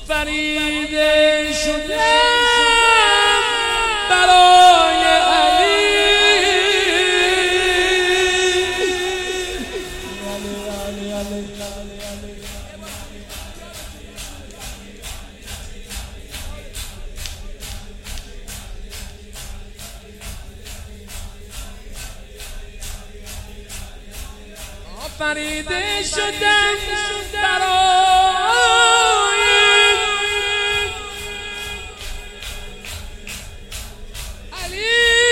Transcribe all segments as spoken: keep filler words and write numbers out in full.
آفریده شدم برای علی. آفریده شدم برای علی.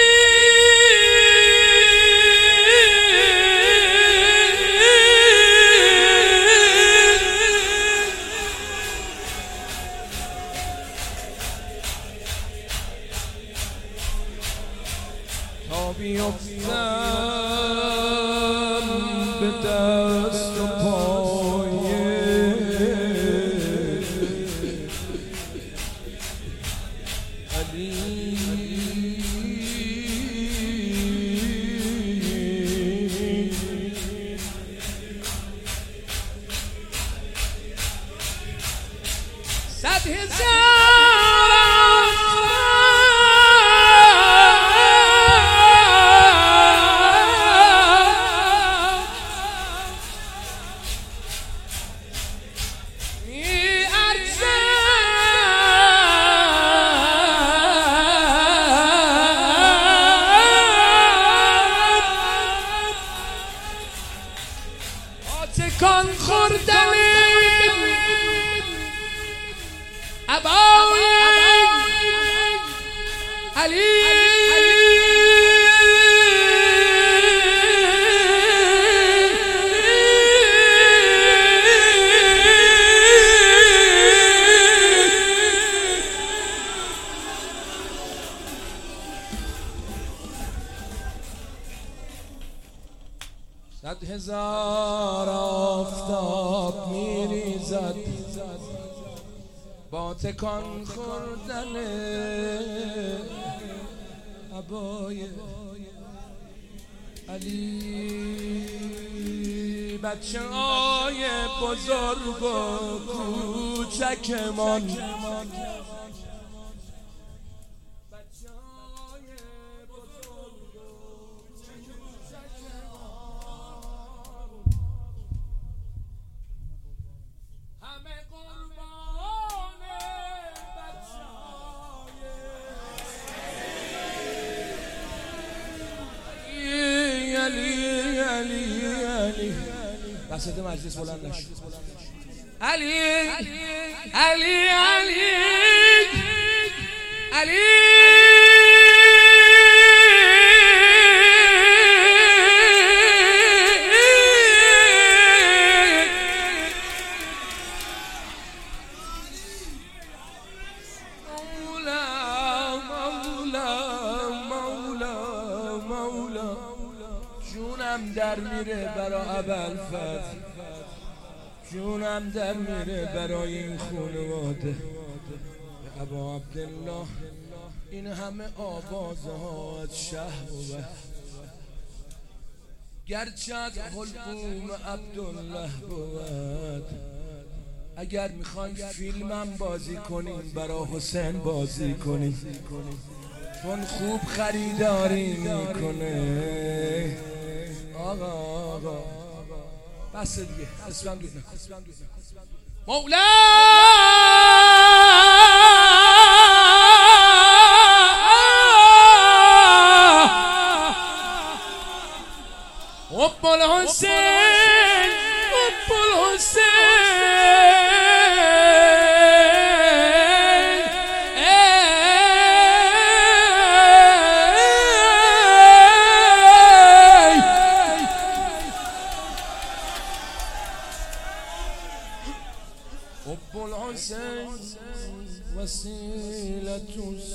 تا بیفتم به دست و پای علی. صد هزار تکان خوردن ابای علی. صد هزار آفتاب میریزد با تکان خوردن ابای علی. بچه های بزرگ و کوچکمان علی علی علی بساط مجلس بلند نشد. علی علی علی علی جونم در میره برای ابوالفضل، جونم در میره برای این خانواده. ابا عبدالله این همه آوازه ها از شهر بود، گرچه از حلقوم عبدالله بود. اگر میخواین فیلمم بازی کنین برای حسین بازی کنین، چون خوب خریداری میکنه. آقا آقا بس دیگه، اسمم دود نکن. مولا حب الحسین حب الحسین حب الحسين وسيلة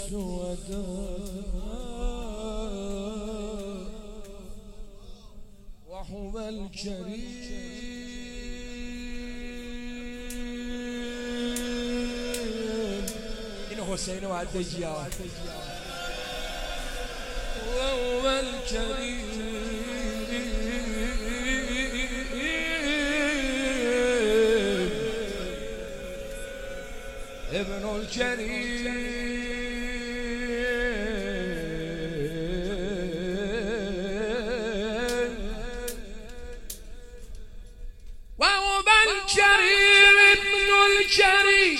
السوداء وهو الكريم. إن حسين وعدجي وهو الكريم. الكريم وهو الكريم ابن الكريم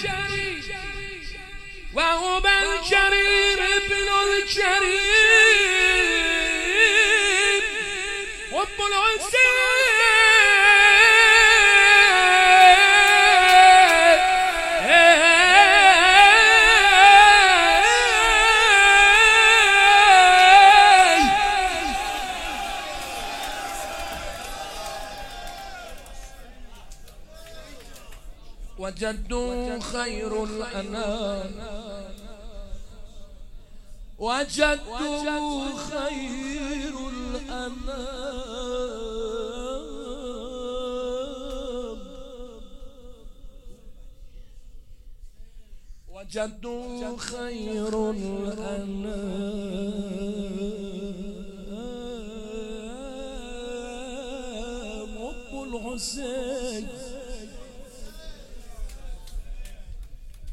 وهو الكريم ابن الكريم رب الحسين وجدوا خير الأنام وجدوا خير الأنام وجدوا خير الأنام رب الحسين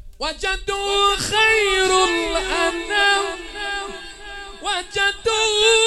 وجدوا خير الأنام وجدوا